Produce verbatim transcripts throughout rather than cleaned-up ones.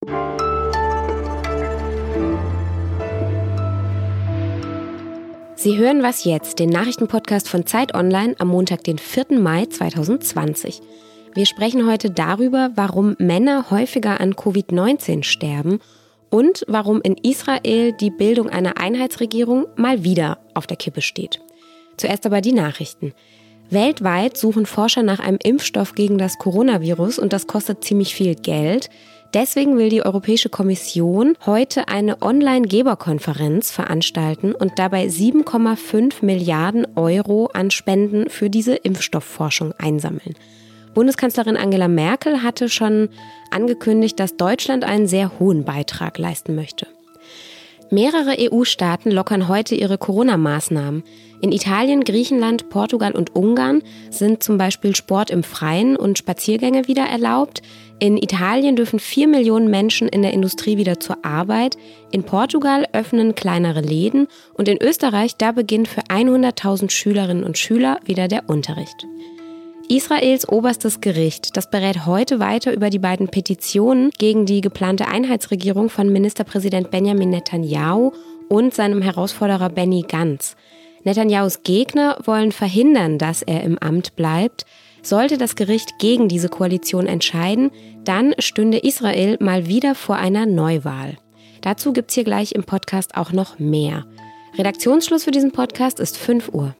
Sie hören Was jetzt, den Nachrichtenpodcast von Zeit Online am Montag, den vierten Mai zweitausendzwanzig. Wir sprechen heute darüber, warum Männer häufiger an Covid neunzehn sterben und warum in Israel die Bildung einer Einheitsregierung mal wieder auf der Kippe steht. Zuerst aber die Nachrichten. Weltweit suchen Forscher nach einem Impfstoff gegen das Coronavirus und das kostet ziemlich viel Geld. Deswegen will die Europäische Kommission heute eine Online-Geberkonferenz veranstalten und dabei sieben Komma fünf Milliarden Euro an Spenden für diese Impfstoffforschung einsammeln. Bundeskanzlerin Angela Merkel hatte schon angekündigt, dass Deutschland einen sehr hohen Beitrag leisten möchte. Mehrere E U-Staaten lockern heute ihre Corona-Maßnahmen. In Italien, Griechenland, Portugal und Ungarn sind zum Beispiel Sport im Freien und Spaziergänge wieder erlaubt. In Italien dürfen vier Millionen Menschen in der Industrie wieder zur Arbeit. In Portugal öffnen kleinere Läden und in Österreich, da beginnt für hunderttausend Schülerinnen und Schüler wieder der Unterricht. Israels oberstes Gericht, das berät heute weiter über die beiden Petitionen gegen die geplante Einheitsregierung von Ministerpräsident Benjamin Netanyahu und seinem Herausforderer Benny Gantz. Netanyahus Gegner wollen verhindern, dass er im Amt bleibt. Sollte das Gericht gegen diese Koalition entscheiden, dann stünde Israel mal wieder vor einer Neuwahl. Dazu gibt's hier gleich im Podcast auch noch mehr. Redaktionsschluss für diesen Podcast ist fünf Uhr.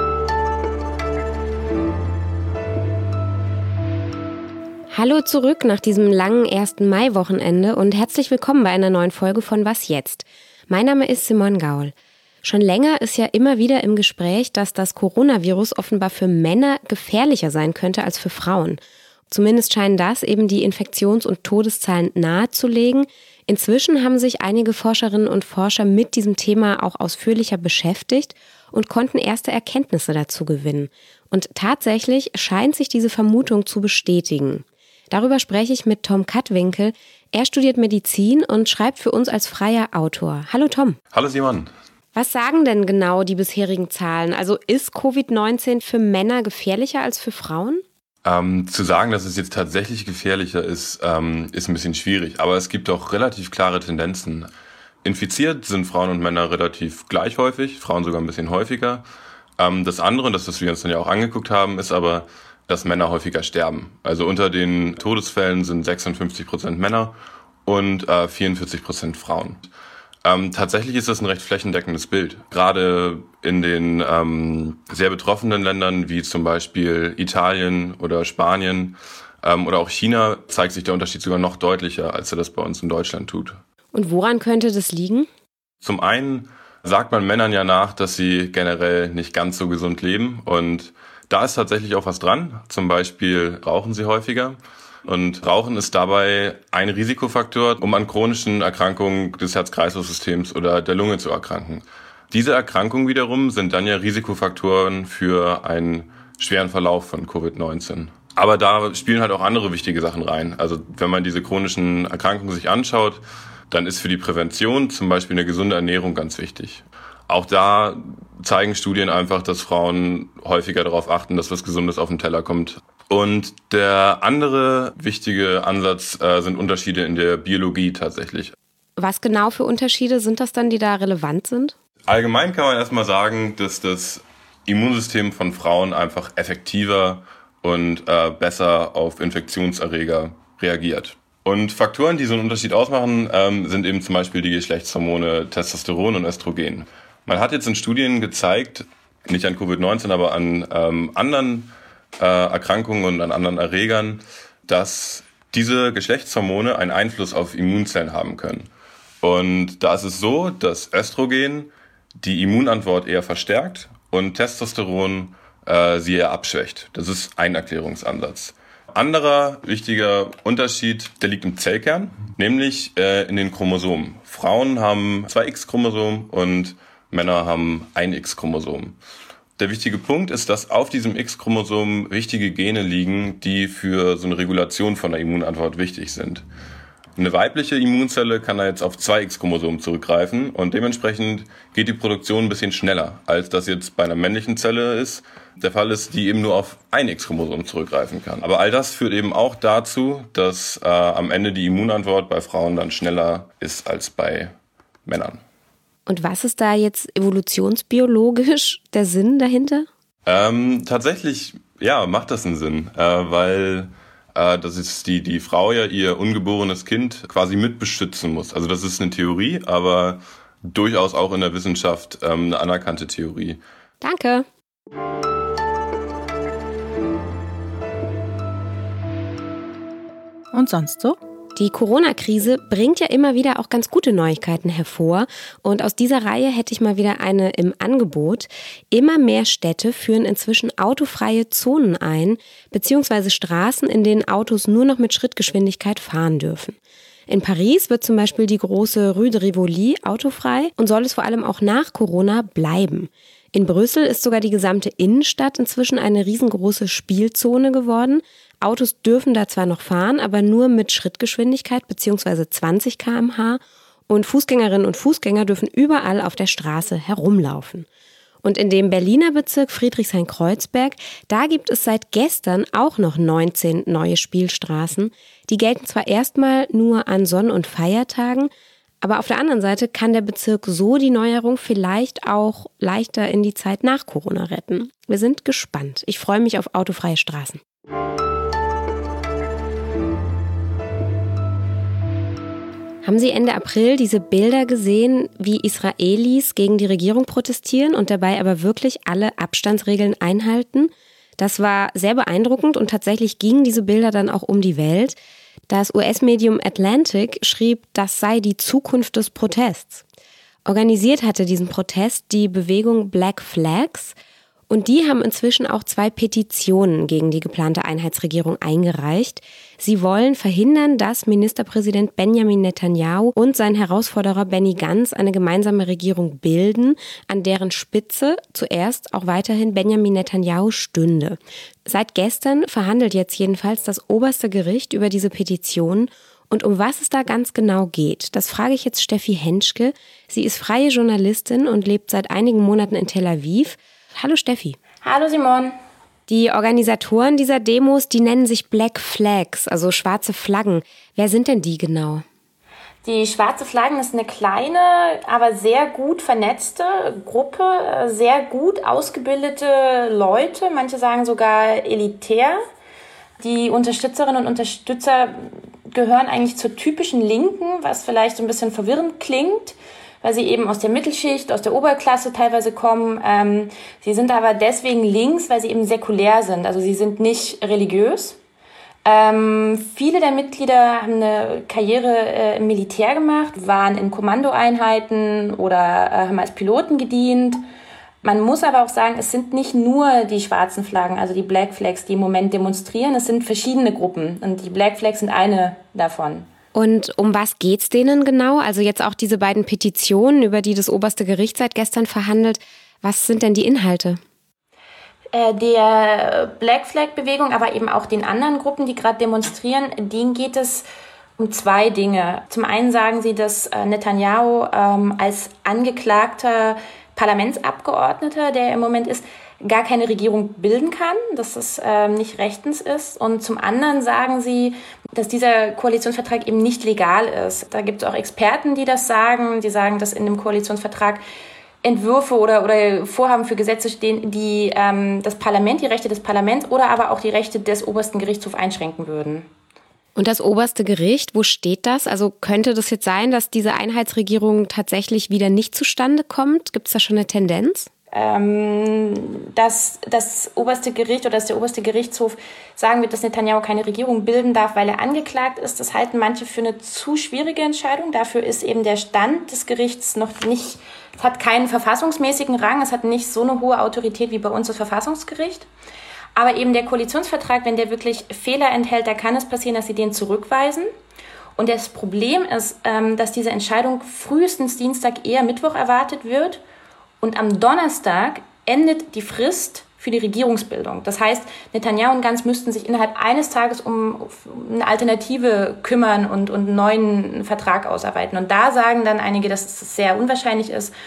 Hallo zurück nach diesem langen ersten Mai-Wochenende und herzlich willkommen bei einer neuen Folge von Was jetzt? Mein Name ist Simone Gaul. Schon länger ist ja immer wieder im Gespräch, dass das Coronavirus offenbar für Männer gefährlicher sein könnte als für Frauen. Zumindest scheinen das eben die Infektions- und Todeszahlen nahezulegen. Inzwischen haben sich einige Forscherinnen und Forscher mit diesem Thema auch ausführlicher beschäftigt und konnten erste Erkenntnisse dazu gewinnen. Und tatsächlich scheint sich diese Vermutung zu bestätigen. Darüber spreche ich mit Tom Kattwinkel. Er studiert Medizin und schreibt für uns als freier Autor. Hallo Tom. Hallo Simon. Was sagen denn genau die bisherigen Zahlen? Also ist Covid neunzehn für Männer gefährlicher als für Frauen? Ähm, zu sagen, dass es jetzt tatsächlich gefährlicher ist, ähm, ist ein bisschen schwierig. Aber es gibt auch relativ klare Tendenzen. Infiziert sind Frauen und Männer relativ gleich häufig, Frauen sogar ein bisschen häufiger. Ähm, das andere, und das, was wir uns dann ja auch angeguckt haben, ist aber, dass Männer häufiger sterben. Also unter den Todesfällen sind sechsundfünfzig Prozent Männer und äh, vierundvierzig Prozent Frauen. Ähm, tatsächlich ist das ein recht flächendeckendes Bild. Gerade in den ähm, sehr betroffenen Ländern wie zum Beispiel Italien oder Spanien ähm, oder auch China zeigt sich der Unterschied sogar noch deutlicher, als er das bei uns in Deutschland tut. Und woran könnte das liegen? Zum einen sagt man Männern ja nach, dass sie generell nicht ganz so gesund leben und da ist tatsächlich auch was dran. Zum Beispiel rauchen sie häufiger. Und Rauchen ist dabei ein Risikofaktor, um an chronischen Erkrankungen des Herz-Kreislauf-Systems oder der Lunge zu erkranken. Diese Erkrankungen wiederum sind dann ja Risikofaktoren für einen schweren Verlauf von Covid neunzehn. Aber da spielen halt auch andere wichtige Sachen rein. Also wenn man diese chronischen Erkrankungen sich anschaut, dann ist für die Prävention zum Beispiel eine gesunde Ernährung ganz wichtig. Auch da zeigen Studien einfach, dass Frauen häufiger darauf achten, dass was Gesundes auf den Teller kommt. Und der andere wichtige Ansatz äh, sind Unterschiede in der Biologie tatsächlich. Was genau für Unterschiede sind das dann, die da relevant sind? Allgemein kann man erstmal sagen, dass das Immunsystem von Frauen einfach effektiver und äh, besser auf Infektionserreger reagiert. Und Faktoren, die so einen Unterschied ausmachen, ähm, sind eben zum Beispiel die Geschlechtshormone Testosteron und Östrogen. Man hat jetzt in Studien gezeigt, nicht an Covid neunzehn, aber an ähm, anderen äh, Erkrankungen und an anderen Erregern, dass diese Geschlechtshormone einen Einfluss auf Immunzellen haben können. Und da ist es so, dass Östrogen die Immunantwort eher verstärkt und Testosteron äh, sie eher abschwächt. Das ist ein Erklärungsansatz. Anderer wichtiger Unterschied, der liegt im Zellkern, nämlich äh, in den Chromosomen. Frauen haben zwei X-Chromosom und Männer haben ein X-Chromosom. Der wichtige Punkt ist, dass auf diesem X-Chromosom wichtige Gene liegen, die für so eine Regulation von der Immunantwort wichtig sind. Eine weibliche Immunzelle kann da jetzt auf zwei X-Chromosomen zurückgreifen und dementsprechend geht die Produktion ein bisschen schneller, als das jetzt bei einer männlichen Zelle ist, der Fall ist, die eben nur auf ein X-Chromosom zurückgreifen kann. Aber all das führt eben auch dazu, dass äh, am Ende die Immunantwort bei Frauen dann schneller ist als bei Männern. Und was ist da jetzt evolutionsbiologisch der Sinn dahinter? Ähm, tatsächlich, ja, macht das einen Sinn, äh, weil äh, das ist die, die Frau ja ihr ungeborenes Kind quasi mitbeschützen muss. Also das ist eine Theorie, aber durchaus auch in der Wissenschaft ähm, eine anerkannte Theorie. Danke. Und sonst so? Die Corona-Krise bringt ja immer wieder auch ganz gute Neuigkeiten hervor. Und aus dieser Reihe hätte ich mal wieder eine im Angebot. Immer mehr Städte führen inzwischen autofreie Zonen ein, beziehungsweise Straßen, in denen Autos nur noch mit Schrittgeschwindigkeit fahren dürfen. In Paris wird zum Beispiel die große Rue de Rivoli autofrei und soll es vor allem auch nach Corona bleiben. In Brüssel ist sogar die gesamte Innenstadt inzwischen eine riesengroße Spielzone geworden. Autos dürfen da zwar noch fahren, aber nur mit Schrittgeschwindigkeit bzw. zwanzig Kilometer pro Stunde und Fußgängerinnen und Fußgänger dürfen überall auf der Straße herumlaufen. Und in dem Berliner Bezirk Friedrichshain-Kreuzberg, da gibt es seit gestern auch noch neunzehn neue Spielstraßen. Die gelten zwar erstmal nur an Sonn- und Feiertagen, aber auf der anderen Seite kann der Bezirk so die Neuerung vielleicht auch leichter in die Zeit nach Corona retten. Wir sind gespannt. Ich freue mich auf autofreie Straßen. Haben Sie Ende April diese Bilder gesehen, wie Israelis gegen die Regierung protestieren und dabei aber wirklich alle Abstandsregeln einhalten? Das war sehr beeindruckend und tatsächlich gingen diese Bilder dann auch um die Welt. Das U S-Medium Atlantic schrieb, das sei die Zukunft des Protests. Organisiert hatte diesen Protest die Bewegung Black Flags. Und die haben inzwischen auch zwei Petitionen gegen die geplante Einheitsregierung eingereicht. Sie wollen verhindern, dass Ministerpräsident Benjamin Netanyahu und sein Herausforderer Benny Gantz eine gemeinsame Regierung bilden, an deren Spitze zuerst auch weiterhin Benjamin Netanyahu stünde. Seit gestern verhandelt jetzt jedenfalls das oberste Gericht über diese Petition. Und um was es da ganz genau geht, das frage ich jetzt Steffi Henschke. Sie ist freie Journalistin und lebt seit einigen Monaten in Tel Aviv. Hallo Steffi. Hallo Simon. Die Organisatoren dieser Demos, die nennen sich Black Flags, also schwarze Flaggen. Wer sind denn die genau? Die Schwarze Flaggen ist eine kleine, aber sehr gut vernetzte Gruppe, sehr gut ausgebildete Leute, manche sagen sogar elitär. Die Unterstützerinnen und Unterstützer gehören eigentlich zur typischen Linken, was vielleicht so ein bisschen verwirrend klingt, weil sie eben aus der Mittelschicht, aus der Oberklasse teilweise kommen. Ähm, sie sind aber deswegen links, weil sie eben säkulär sind. Also sie sind nicht religiös. Ähm, viele der Mitglieder haben eine Karriere äh, im Militär gemacht, waren in Kommandoeinheiten oder äh, haben als Piloten gedient. Man muss aber auch sagen, es sind nicht nur die schwarzen Flaggen, also die Black Flags, die im Moment demonstrieren. Es sind verschiedene Gruppen und die Black Flags sind eine davon. Und um was geht's denen genau? Also jetzt auch diese beiden Petitionen, über die das oberste Gericht seit gestern verhandelt. Was sind denn die Inhalte? Äh, der Black Flag-Bewegung, aber eben auch den anderen Gruppen, die gerade demonstrieren, denen geht es um zwei Dinge. Zum einen sagen sie, dass äh, Netanyahu ähm, als angeklagter Parlamentsabgeordneter, der im Moment ist, gar keine Regierung bilden kann, dass das ähm, nicht rechtens ist. Und zum anderen sagen sie, dass dieser Koalitionsvertrag eben nicht legal ist. Da gibt es auch Experten, die das sagen. Die sagen, dass in dem Koalitionsvertrag Entwürfe oder, oder Vorhaben für Gesetze stehen, die ähm, das Parlament, die Rechte des Parlaments oder aber auch die Rechte des obersten Gerichtshofs einschränken würden. Und das oberste Gericht, wo steht das? Also könnte das jetzt sein, dass diese Einheitsregierung tatsächlich wieder nicht zustande kommt? Gibt es da schon eine Tendenz? Ähm, dass das oberste Gericht oder dass der oberste Gerichtshof sagen wird, dass Netanyahu keine Regierung bilden darf, weil er angeklagt ist, das halten manche für eine zu schwierige Entscheidung. Dafür ist eben der Stand des Gerichts noch nicht, es hat keinen verfassungsmäßigen Rang, es hat nicht so eine hohe Autorität wie bei uns das Verfassungsgericht. Aber eben der Koalitionsvertrag, wenn der wirklich Fehler enthält, da kann es passieren, dass sie den zurückweisen. Und das Problem ist, dass diese Entscheidung frühestens Dienstag, eher Mittwoch erwartet wird. Und am Donnerstag endet die Frist für die Regierungsbildung. Das heißt, Netanyahu und Gantz müssten sich innerhalb eines Tages um eine Alternative kümmern und, und einen neuen Vertrag ausarbeiten. Und da sagen dann einige, dass es sehr unwahrscheinlich ist,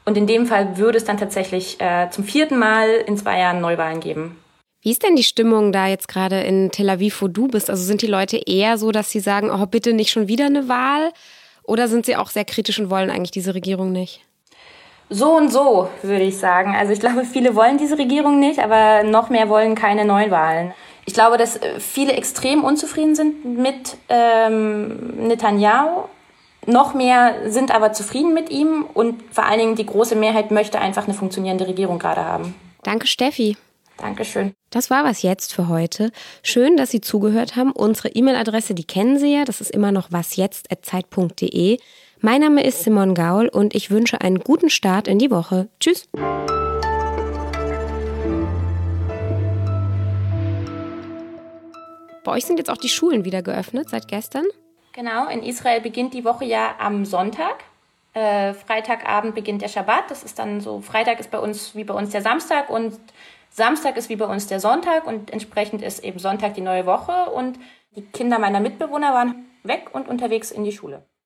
Und in dem Fall würde es dann tatsächlich äh, zum vierten Mal in zwei Jahren Neuwahlen geben. Wie ist denn die Stimmung da jetzt gerade in Tel Aviv, wo du bist? Also sind die Leute eher so, dass sie sagen, oh, bitte nicht schon wieder eine Wahl? Oder sind sie auch sehr kritisch und wollen eigentlich diese Regierung nicht? So und so, würde ich sagen. Also ich glaube, viele wollen diese Regierung nicht, aber noch mehr wollen keine Neuwahlen. Ich glaube, dass viele extrem unzufrieden sind mit ähm, Netanyahu. Noch mehr sind aber zufrieden mit ihm und vor allen Dingen die große Mehrheit möchte einfach eine funktionierende Regierung gerade haben. Danke, Steffi. Dankeschön. Das war was jetzt für heute. Schön, dass Sie zugehört haben. Unsere E-Mail-Adresse, die kennen Sie ja. Das ist immer noch wasjetzt at zeit punkt de. Mein Name ist Simone Gaul und ich wünsche einen guten Start in die Woche. Tschüss. Bei euch sind jetzt auch die Schulen wieder geöffnet seit gestern? Genau, in Israel beginnt die Woche ja am Sonntag. Äh, Freitagabend beginnt der Schabbat. Das ist dann so, Freitag ist bei uns wie bei uns der Samstag und Samstag ist wie bei uns der Sonntag und entsprechend ist eben Sonntag die neue Woche. Und die Kinder meiner Mitbewohner waren weg und unterwegs in die Schule.